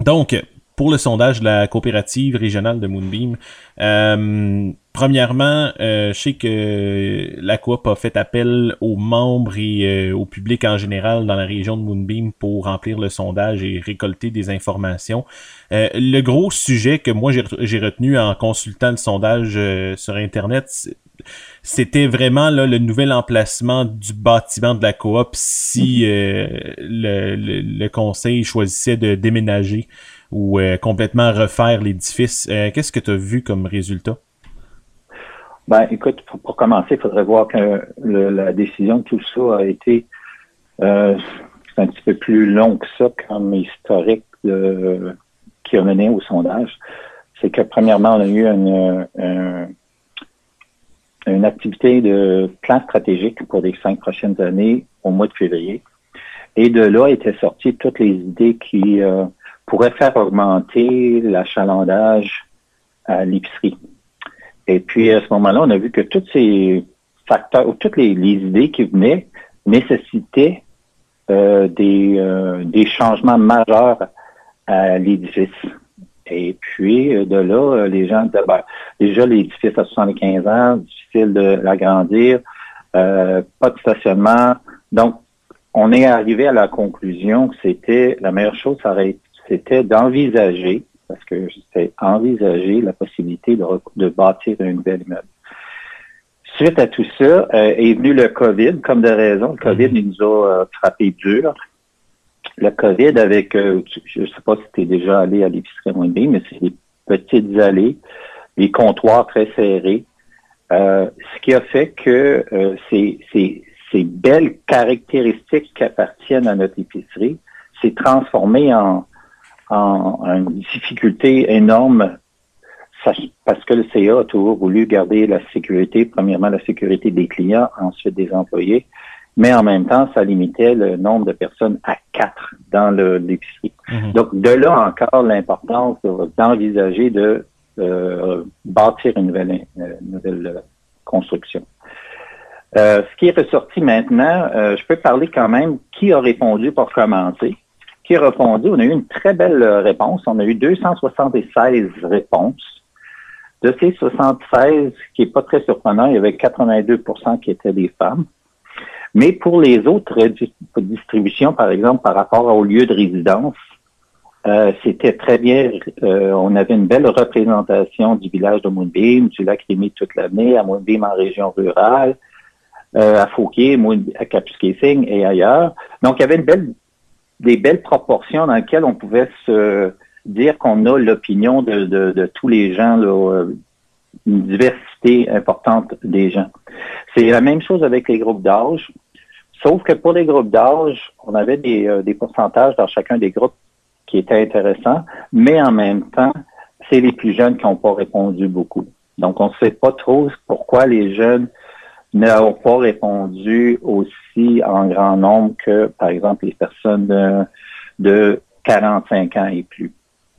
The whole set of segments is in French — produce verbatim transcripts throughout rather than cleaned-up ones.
Donc, pour le sondage de la coopérative régionale de Moonbeam, euh, premièrement, euh, je sais que la coop a fait appel aux membres et euh, au public en général dans la région de Moonbeam pour remplir le sondage et récolter des informations. Euh, le gros sujet que moi j'ai, j'ai retenu en consultant le sondage euh, sur Internet, c'était vraiment là, le nouvel emplacement du bâtiment de la coop si euh, le, le, le conseil choisissait de déménager ou euh, complètement refaire l'édifice. Euh, qu'est-ce que tu as vu comme résultat? Ben, écoute, pour, pour commencer, il faudrait voir que le, la décision de tout ça a été euh, c'est un petit peu plus long que ça comme historique de, qui a mené au sondage. C'est que premièrement, on a eu une, une, une activité de plan stratégique pour les cinq prochaines années au mois de février. Et de là étaient sorties toutes les idées qui euh, pourrait faire augmenter l'achalandage à l'épicerie. Et puis, à ce moment-là, on a vu que tous ces facteurs, ou toutes les, les idées qui venaient nécessitaient euh, des, euh, des changements majeurs à l'édifice. Et puis, de là, les gens disaient, ben, déjà, l'édifice a soixante-quinze ans, difficile de l'agrandir, euh, pas de stationnement. Donc, on est arrivé à la conclusion que c'était la meilleure chose, ça aurait été c'était d'envisager, parce que c'était envisager la possibilité de, de bâtir un nouvel immeuble. Suite à tout ça, euh, est venu le COVID, comme de raison. Le COVID, il nous a euh, frappé dur. Le COVID avec, euh, je ne sais pas si tu es déjà allé à l'épicerie Moonbeam, mais c'est des petites allées, des comptoirs très serrés, euh, ce qui a fait que euh, ces, ces, ces belles caractéristiques qui appartiennent à notre épicerie s'est transformé en en, en une difficulté énorme parce que le C A a toujours voulu garder la sécurité, premièrement la sécurité des clients, ensuite des employés, mais en même temps, ça limitait le nombre de personnes à quatre dans le, l'épicerie. Mm-hmm. Donc, de là encore l'importance d'envisager de euh, bâtir une nouvelle, une nouvelle construction. Euh, ce qui est ressorti maintenant, euh, je peux parler quand même qui a répondu pour commencer. Qui a répondu, on a eu une très belle réponse. On a eu deux cent soixante-seize réponses. De ces soixante-seize, ce qui n'est pas très surprenant, il y avait quatre-vingt-deux pour cent qui étaient des femmes. Mais pour les autres distributions, par exemple, par rapport au lieu de résidence, euh, c'était très bien. Euh, on avait une belle représentation du village de Moonbeam, du lac Rémy toute l'année, à Moonbeam en région rurale, euh, à Fauquier, à Kapuskasing et ailleurs. Donc, il y avait une belle des belles proportions dans lesquelles on pouvait se dire qu'on a l'opinion de, de, de tous les gens, là, une diversité importante des gens. C'est la même chose avec les groupes d'âge, sauf que pour les groupes d'âge, on avait des, euh, des pourcentages dans chacun des groupes qui étaient intéressants, mais en même temps, c'est les plus jeunes qui n'ont pas répondu beaucoup. Donc, on ne sait pas trop pourquoi les jeunes n'ont pas répondu aussi en grand nombre que, par exemple, les personnes de, de quarante-cinq ans et plus.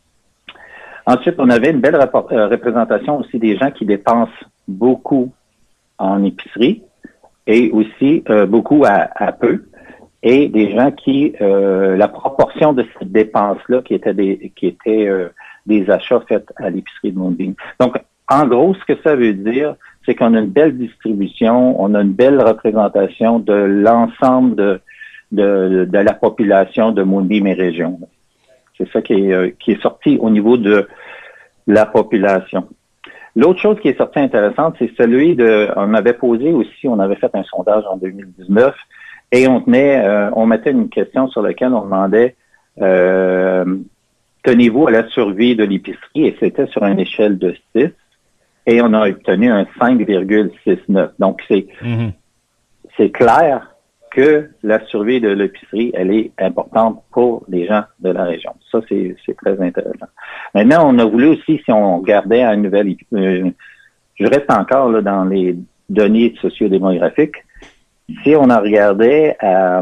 Ensuite, on avait une belle rapport, euh, représentation aussi des gens qui dépensent beaucoup en épicerie et aussi euh, beaucoup à, à peu, et des gens qui, euh, la proportion de cette dépense-là qui étaient des, qui étaient euh, des achats faits à l'épicerie de Moonbeam. Donc, en gros, ce que ça veut dire, c'est qu'on a une belle distribution, on a une belle représentation de l'ensemble de, de, de la population de Moonbeam et région. C'est ça qui est, qui est sorti au niveau de la population. L'autre chose qui est sortie intéressante, c'est celui de, on avait posé aussi, on avait fait un sondage en deux mille dix-neuf et on tenait, euh, on mettait une question sur laquelle on demandait, euh, tenez-vous à la survie de l'épicerie, et c'était sur une échelle de six. Et on a obtenu un cinq virgule soixante-neuf. Donc, c'est mm-hmm. c'est clair que la survie de l'épicerie, elle est importante pour les gens de la région. Ça, c'est très intéressant. Maintenant, on a voulu aussi, si on regardait à une nouvelle... Euh, je reste encore là, dans les données sociodémographiques. Si on en regardait à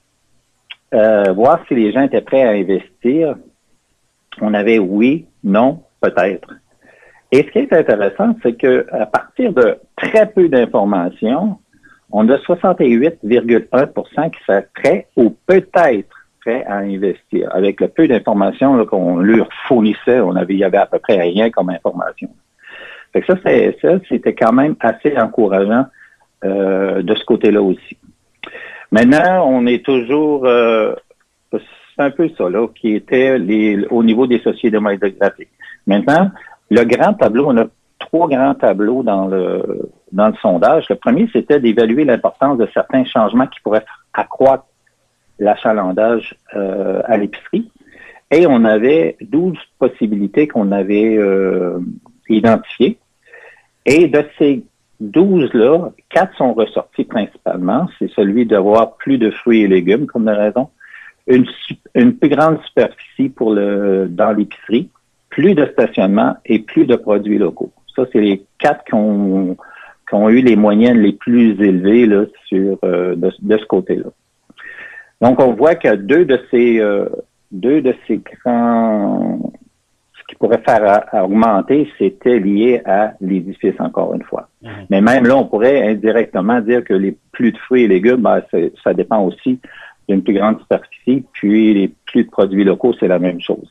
euh, voir si les gens étaient prêts à investir, on avait oui, non, peut-être. Et ce qui est intéressant, c'est que à partir de très peu d'informations, on a soixante-huit virgule un pour cent qui seraient prêts ou peut-être prêts à investir. Avec le peu d'informations là, qu'on leur fournissait, on avait, il y avait à peu près rien comme information. Fait que ça, c'est, ça, c'était quand même assez encourageant euh, de ce côté-là aussi. Maintenant, on est toujours, euh, c'est un peu ça là, qui était les, au niveau des sociétés démographiques. Maintenant, le grand tableau, on a trois grands tableaux dans le dans le sondage. Le premier, c'était d'évaluer l'importance de certains changements qui pourraient accroître l'achalandage euh, à l'épicerie. Et on avait douze possibilités qu'on avait euh, identifiées. Et de ces douze-là, quatre sont ressortis principalement. C'est celui d'avoir plus de fruits et légumes comme raison, une, une plus grande superficie pour le dans l'épicerie, plus de stationnement et plus de produits locaux. Ça, c'est les quatre qui ont, qui ont eu les moyennes les plus élevées là, sur euh, de, de ce côté-là. Donc, on voit que deux de ces euh, deux de ces grands ce qui pourrait faire à, à augmenter, c'était lié à l'édifice, encore une fois. Mmh. Mais même là, on pourrait indirectement dire que les plus de fruits et légumes, ben, ça dépend aussi d'une plus grande superficie, puis les plus de produits locaux, c'est la même chose.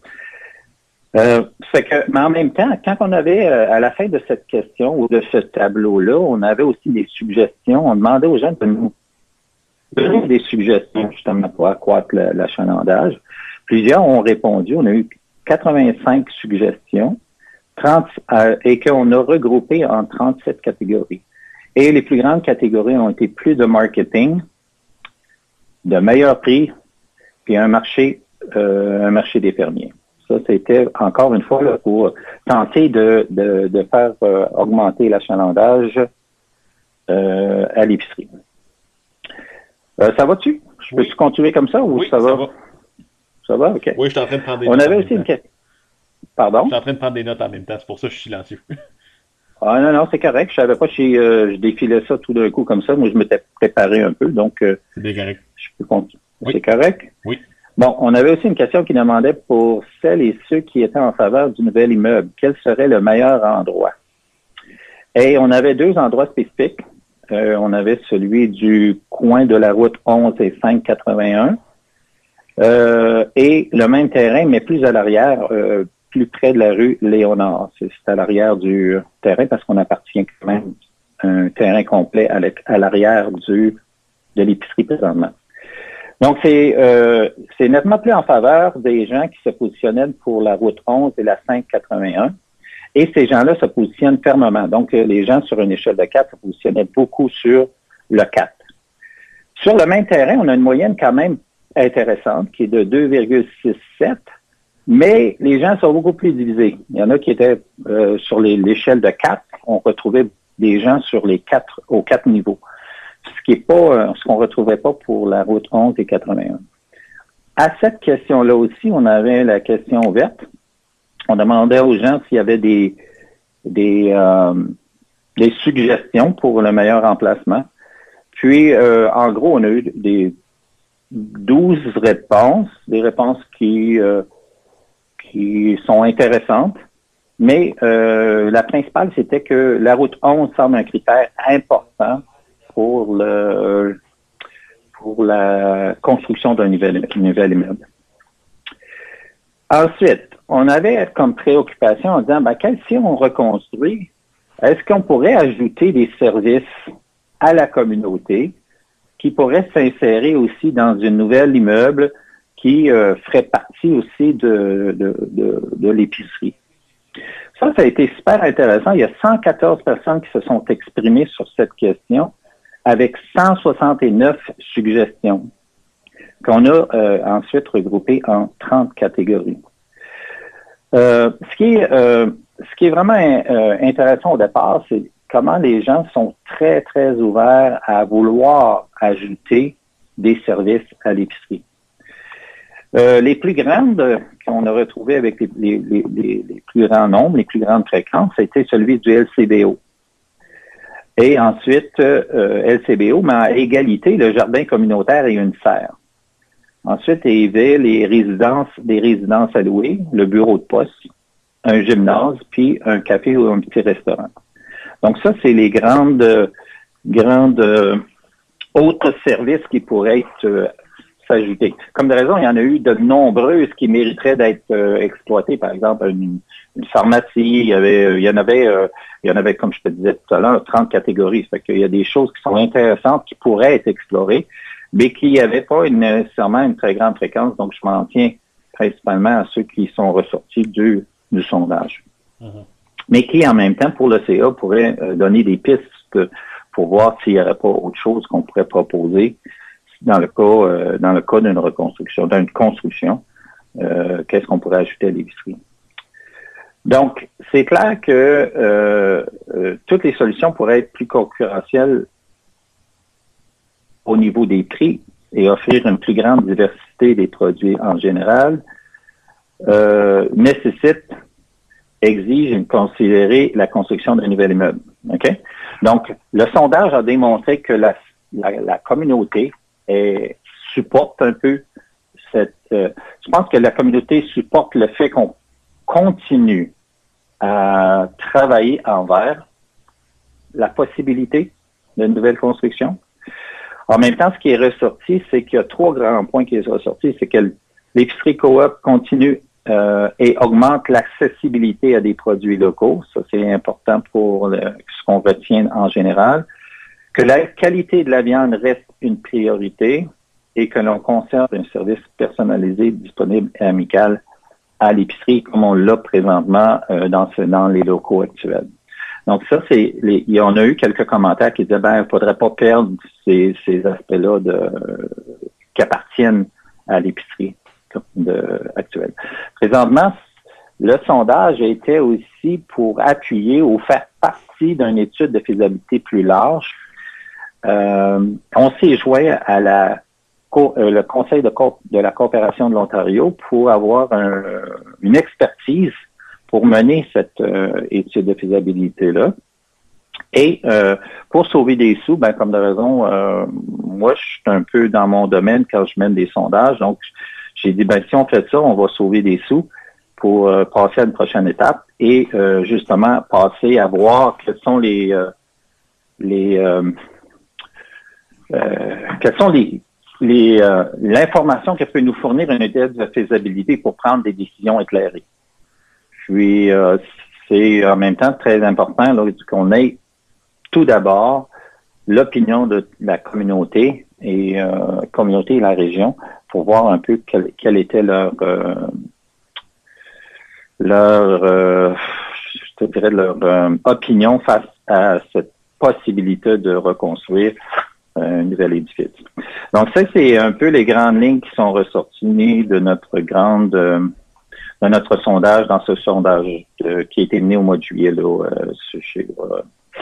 Euh, fait que, mais en même temps, quand on avait, euh, à la fin de cette question ou de ce tableau-là, on avait aussi des suggestions. On demandait aux gens de nous donner des suggestions, justement, pour accroître l'achalandage. Plusieurs ont répondu. On a eu quatre-vingt-cinq suggestions, trente, euh, et qu'on a regroupé en trente-sept catégories. Et les plus grandes catégories ont été plus de marketing, de meilleur prix, puis un marché, euh, un marché des fermiers. Ça, c'était encore une fois là, pour tenter de, de, de faire euh, augmenter l'achalandage euh, à l'épicerie. Euh, ça va-tu? Je oui. peux-tu continuer comme ça ou oui, ça va? Ça va. Ça va? OK. Oui, je suis en train de prendre des On notes. avait aussi une question. Pardon? Je suis en train de prendre des notes en même temps, c'est pour ça que je suis silencieux. Ah non, non, c'est correct. Je savais pas si euh, je défilais ça tout d'un coup comme ça. Moi, je m'étais préparé un peu, donc euh, c'est bien correct. Je peux continuer. Oui. C'est correct? Oui. Bon, on avait aussi une question qui demandait pour celles et ceux qui étaient en faveur du nouvel immeuble, quel serait le meilleur endroit? Et on avait deux endroits spécifiques. Euh, on avait celui du coin de la route onze et cinq quatre-vingt-un. Euh, et le même terrain, mais plus à l'arrière, euh, plus près de la rue Léonard. C'est à l'arrière du terrain parce qu'on appartient quand même à un terrain complet à l'arrière du de l'épicerie présentement. Donc, c'est euh, c'est nettement plus en faveur des gens qui se positionnaient pour la route onze et la cinq quatre-vingt-un. Et ces gens-là se positionnent fermement. Donc, les gens sur une échelle de quatre se positionnaient beaucoup sur le quatre. Sur le même terrain, on a une moyenne quand même intéressante qui est de deux virgule soixante-sept, mais les gens sont beaucoup plus divisés. Il y en a qui étaient euh, sur l'échelle de quatre. On retrouvait des gens sur les quatre, aux quatre niveaux. Ce qui est pas, ce qu'on retrouvait pas pour la route onze et quatre-vingt-un. À cette question-là aussi, on avait la question ouverte. On demandait aux gens s'il y avait des, des, euh, des suggestions pour le meilleur emplacement. Puis, euh, en gros, on a eu des douze réponses, des réponses qui, euh, qui sont intéressantes. Mais euh, la principale, c'était que la route onze semble un critère important pour le pour la construction d'un nouvel, nouvel immeuble. Ensuite, on avait comme préoccupation en disant, ben, si on reconstruit, est-ce qu'on pourrait ajouter des services à la communauté qui pourraient s'insérer aussi dans une nouvelle immeuble qui euh, ferait partie aussi de, de, de, de l'épicerie? Ça, ça a été super intéressant. Il y a cent quatorze personnes qui se sont exprimées sur cette question avec cent soixante-neuf suggestions qu'on a euh, ensuite regroupées en trente catégories. Euh, ce qui est, euh, ce qui est vraiment euh, intéressant au départ, c'est comment les gens sont très, très ouverts à vouloir ajouter des services à l'épicerie. Euh, les plus grandes qu'on a retrouvées avec les, les, les, les plus grands nombres, les plus grandes fréquences, c'était celui du L C B O. Et ensuite, euh, L C B O, mais à égalité, le jardin communautaire et une serre. Ensuite, il y avait les résidences, des résidences à louer, le bureau de poste, un gymnase, puis un café ou un petit restaurant. Donc ça, c'est les grandes, grandes euh, autres services qui pourraient être euh, s'ajouter. Comme de raison, il y en a eu de nombreuses qui mériteraient d'être euh, exploitées. Par exemple, une, une pharmacie, il y avait, il y en avait, euh, il y en avait, comme je te disais tout à l'heure, trente catégories. Ça fait qu'il y a des choses qui sont intéressantes, qui pourraient être explorées, mais qui n'avaient pas une, nécessairement une très grande fréquence. Donc, je m'en tiens principalement à ceux qui sont ressortis du, du sondage. Mm-hmm. Mais qui, en même temps, pour le C A, pourraient euh, donner des pistes que, pour voir s'il n'y aurait pas autre chose qu'on pourrait proposer dans le cas euh, dans le cas d'une reconstruction, d'une construction. Euh, qu'est-ce qu'on pourrait ajouter à l'épicerie? Donc, c'est clair que euh, euh, toutes les solutions pourraient être plus concurrentielles au niveau des prix et offrir une plus grande diversité des produits en général, euh, nécessite, exige de considérer la construction d'un nouvel immeuble. Okay? Donc, le sondage a démontré que la, la, la communauté est, supporte un peu cette... Euh, je pense que la communauté supporte le fait qu'on continue à travailler envers la possibilité d'une nouvelle construction. En même temps, ce qui est ressorti, c'est qu'il y a trois grands points qui sont ressortis. C'est que l'épicerie coop continue euh, et augmente l'accessibilité à des produits locaux. Ça, c'est important pour le, ce qu'on retient en général. Que la qualité de la viande reste une priorité et que l'on conserve un service personnalisé, disponible et amical à l'épicerie, comme on l'a présentement euh, dans, ce, dans les locaux actuels. Donc ça, c'est, les, on a eu quelques commentaires qui disaient, ben, il faudrait pas perdre ces, ces aspects-là de, euh, qui appartiennent à l'épicerie de, actuelle. Présentement, le sondage était aussi pour appuyer ou faire partie d'une étude de faisabilité plus large. Euh, on s'est joint à la euh, le Conseil de, de la coopération de l'Ontario pour avoir un, une expertise pour mener cette euh, étude de faisabilité-là. Et euh, pour sauver des sous, ben comme de raison, euh, moi, je suis un peu dans mon domaine quand je mène des sondages. Donc, j'ai dit, ben si on fait ça, on va sauver des sous pour euh, passer à une prochaine étape et euh, justement passer à voir quels sont les euh, les euh, euh, quels sont les les euh, l'information que peut nous fournir une étude de faisabilité pour prendre des décisions éclairées. Puis, euh, c'est en même temps très important là, qu'on ait tout d'abord l'opinion de la communauté et euh, communauté et la région pour voir un peu quelle, quelle était leur euh, leur euh, je te dirais leur euh, opinion face à cette possibilité de reconstruire euh, un nouvel édifice. Donc ça, c'est un peu les grandes lignes qui sont ressorties de notre grande euh, de notre sondage, dans ce sondage euh, qui a été mené au mois de juillet là, euh, sur, euh,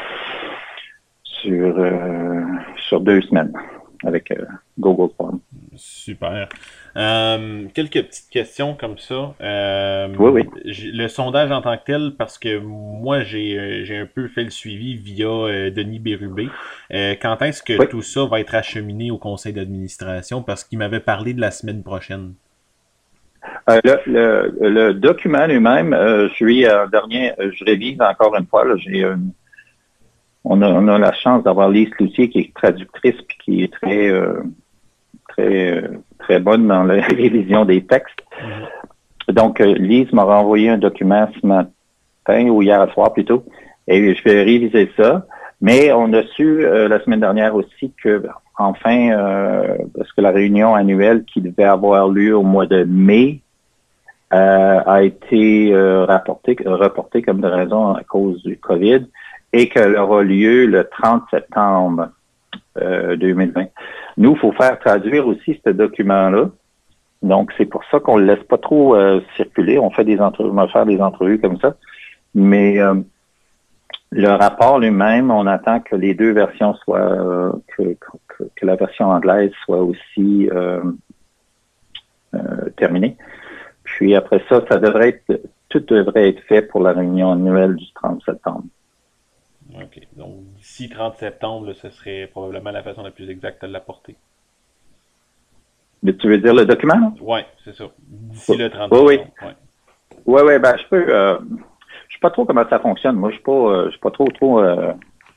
sur, euh, sur deux semaines avec euh, Google Form. Super. Euh, quelques petites questions comme ça. Euh, oui, oui. Le sondage en tant que tel, parce que moi, j'ai j'ai un peu fait le suivi via euh, Denis Bérubé. Euh, quand est-ce que oui. tout ça va être acheminé au conseil d'administration? Parce qu'il m'avait parlé de la semaine prochaine. Euh, le, le, le document lui-même, euh, je suis euh, dernier, je révise encore une fois. Là, j'ai euh, on a on a la chance d'avoir Lise Cloutier qui est traductrice puis qui est très euh, très euh, très bonne dans la révision des textes. Mm-hmm. Donc euh, Lise m'a renvoyé un document ce matin ou hier soir plutôt, et je vais réviser ça. Mais on a su euh, la semaine dernière aussi que enfin, euh, parce que la réunion annuelle qui devait avoir lieu au mois de mai euh, a été euh, rapportée, reportée comme de raison à cause du COVID et qu'elle aura lieu le trente septembre euh, deux mille vingt. Nous, il faut faire traduire aussi ce document-là. Donc, c'est pour ça qu'on le laisse pas trop euh, circuler. On fait des entrevues, on va faire des entrevues comme ça. Mais euh, le rapport lui-même, on attend que les deux versions soient, euh, que, que, que la version anglaise soit aussi euh, euh, terminée. Puis après ça, ça devrait être, tout devrait être fait pour la réunion annuelle du trente septembre. OK. Donc, d'ici trente septembre, là, ce serait probablement la façon la plus exacte de l'apporter. Mais tu veux dire le document? Oui, c'est ça. D'ici le trente oui, septembre. Oui, oui, oui, ben je peux... Euh, je sais pas trop comment ça fonctionne. Moi, je suis pas, euh, je suis pas trop, trop euh, un,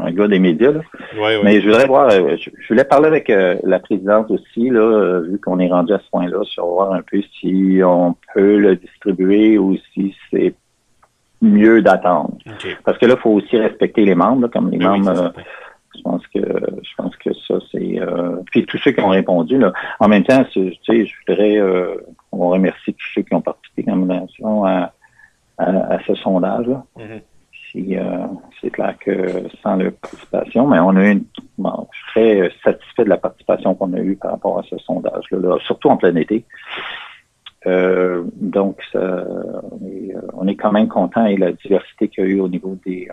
un gars des médias, là. Ouais, ouais. Mais je voudrais voir, euh, je, je voulais parler avec euh, la présidente aussi, là, euh, vu qu'on est rendu à ce point-là, sur voir un peu si on peut le distribuer ou si c'est mieux d'attendre. Okay. Parce que là, il faut aussi respecter les membres, là, comme les ben membres. Oui, euh, je pense que je pense que ça, c'est. Euh, puis tous ceux qui ont répondu, là. En même temps, tu sais, je voudrais euh, on remercie tous ceux qui ont participé comme à, à, à ce sondage-là. Mm-hmm. Si, euh, c'est clair que sans leur participation, mais on a eu une, bon, je suis très satisfait de la participation qu'on a eue par rapport à ce sondage-là, là, surtout en plein été. Euh, donc, ça, on, est, on est quand même content et la diversité qu'il y a eu au niveau des,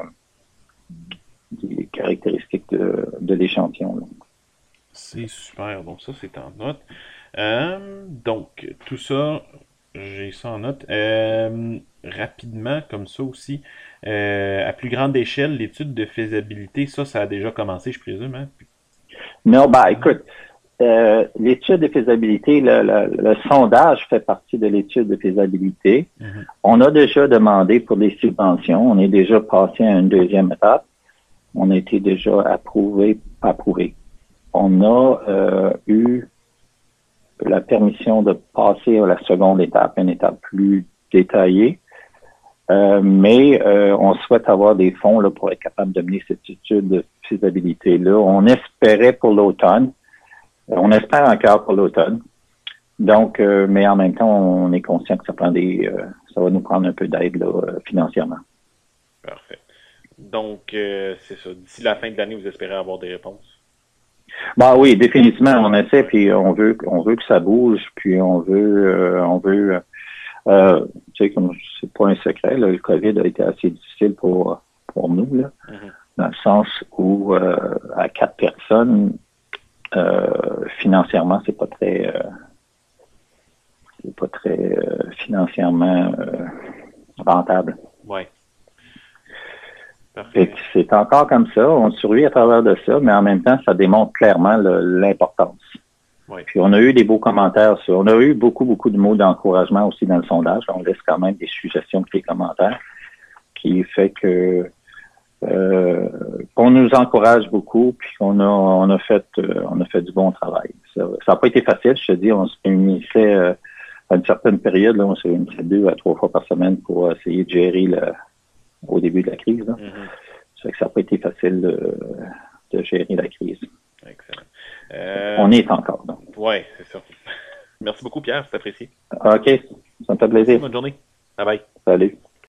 des caractéristiques de, de l'échantillon. Là. C'est super. Donc, ça, c'est en note. Euh, donc, tout ça, j'ai ça en note. Euh, rapidement, comme ça aussi, euh, à plus grande échelle, l'étude de faisabilité, ça, ça a déjà commencé, je présume. Hein? Non, bah, écoute, euh, l'étude de faisabilité, le, le, le sondage fait partie de l'étude de faisabilité. Mm-hmm. On a déjà demandé pour les subventions. On est déjà passé à une deuxième étape. On a été déjà approuvé, approuvé. On a euh, eu la permission de passer à la seconde étape, une étape plus détaillée. Euh, mais euh, on souhaite avoir des fonds là, pour être capable de mener cette étude de faisabilité-là. On espérait pour l'automne. On espère encore pour l'automne. Donc, euh, mais en même temps, on est conscient que ça prend des, euh, ça va nous prendre un peu d'aide là, financièrement. Parfait. Donc, euh, c'est ça. D'ici la fin de l'année, vous espérez avoir des réponses? Bah oui, définitivement, on essaie, puis on veut, on veut que ça bouge, puis on veut, euh, on veut, euh, tu sais, comme c'est pas un secret, là, le COVID a été assez difficile pour pour nous là, mm-hmm. dans le sens où euh, à quatre personnes, euh, financièrement, c'est pas très, euh, c'est pas très euh, financièrement euh, rentable. Ouais. Et c'est encore comme ça, on survit à travers de ça, mais en même temps, ça démontre clairement le, l'importance. Oui. Puis on a eu des beaux commentaires, sur, on a eu beaucoup, beaucoup de mots d'encouragement aussi dans le sondage. On laisse quand même des suggestions et des commentaires, qui fait que euh, qu'on nous encourage beaucoup, puis qu'on a on a fait euh, on a fait du bon travail. Ça n'a pas été facile, je te dis, on se réunissait euh, à une certaine période, là, on se réunissait deux à trois fois par semaine pour essayer de gérer le au début de la crise. Là. Mm-hmm. Ça fait que ça n'a pas été facile de, de gérer la crise. Excellent. Euh, On y est encore. Oui, c'est ça. Merci beaucoup, Pierre, c'est apprécié. OK, ça me fait plaisir. Bonne journée. Bye bye. Salut.